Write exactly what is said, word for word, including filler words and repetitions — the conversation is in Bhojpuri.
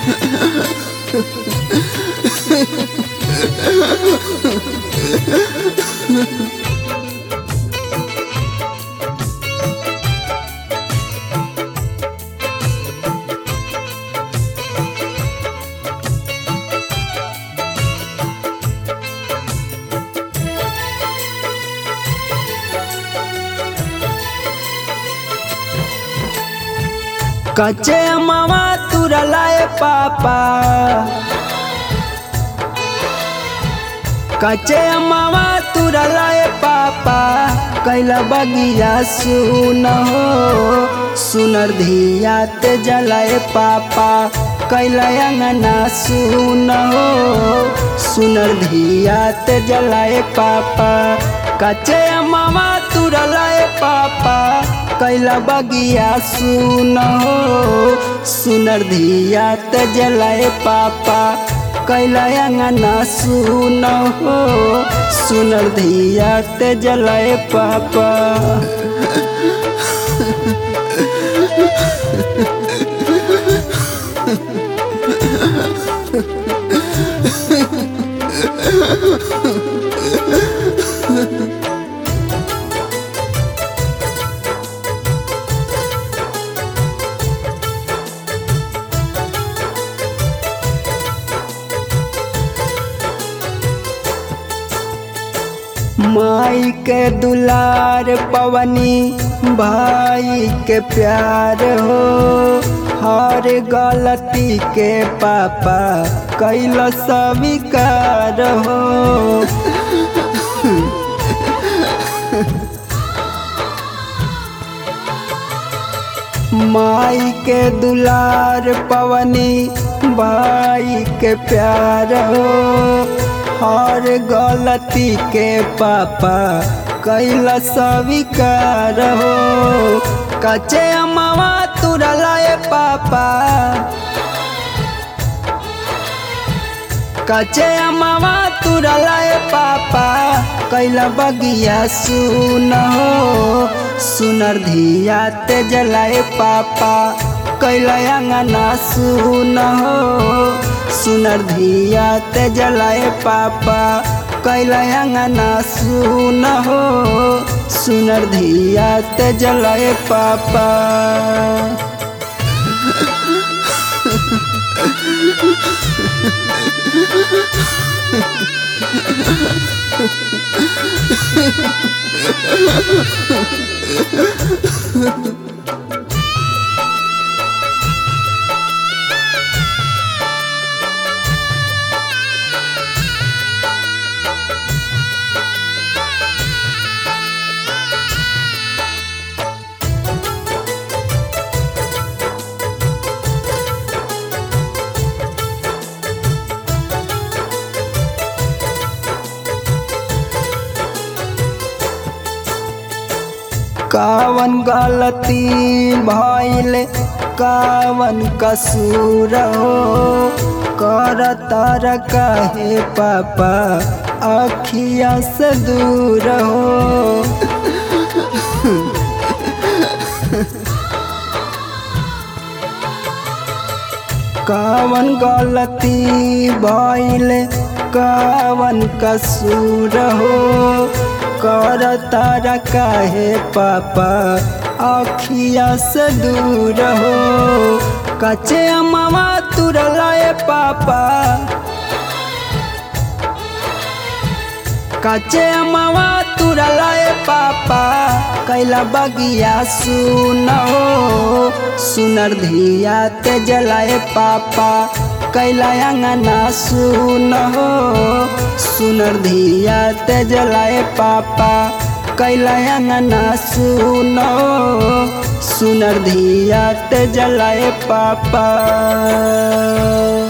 कच्चे मामा तुरलाए पापा, कच्चे मामा तुरलाए पापा, कैला बगिया सुन हो सुनर धिया ते जलाए पापा, कैला अंगना सुन हो सुनर धिया ते जलाए पापा। कच्चे मामा तुरलाए पापा, कैला बगिया सुन हो सुनर धिया ते जलाए पापा, कैला अंगना सुन हो सुनर धिया ते जलाए पापा। माई के दुलार पवनी भाई के प्यार हो, हर गलती के पापा कैला स्वीकार हो। माई के दुलार पवनी भाई के प्यार हो, हर गलती के पापा कैला स्वीकार हो। कच्चे मामा तुरलाए पापा, कच्चे मामा तुरलाए पापा, कैला बगिया सुन हो सुनर धिया ते जलाए पापा, कैला अंगना सुन हो सुनर धिया ते जलाए पापा, कैला अंगना सुन हो सुनर धिया ते जलाए पापा। कावन गलती भइल कावन कसूर हो, कर तार काहे पापा अखिया से दूर हो। कावन गलती भइल कावन कसूर हो, कर तारा काहे पापा अखिया से दूर हो। कच्चे मामा तुरलाए पापा, कच्चे मामा तुरलाए पापा, कैला बगिया सुन हो सुनर धिया ते जलाए पापा, कैला अंगना सुन हो सुनर धिया ते जलाए पापा, कैला अंगना सुन हो सुनर धिया ते जलाए पापा।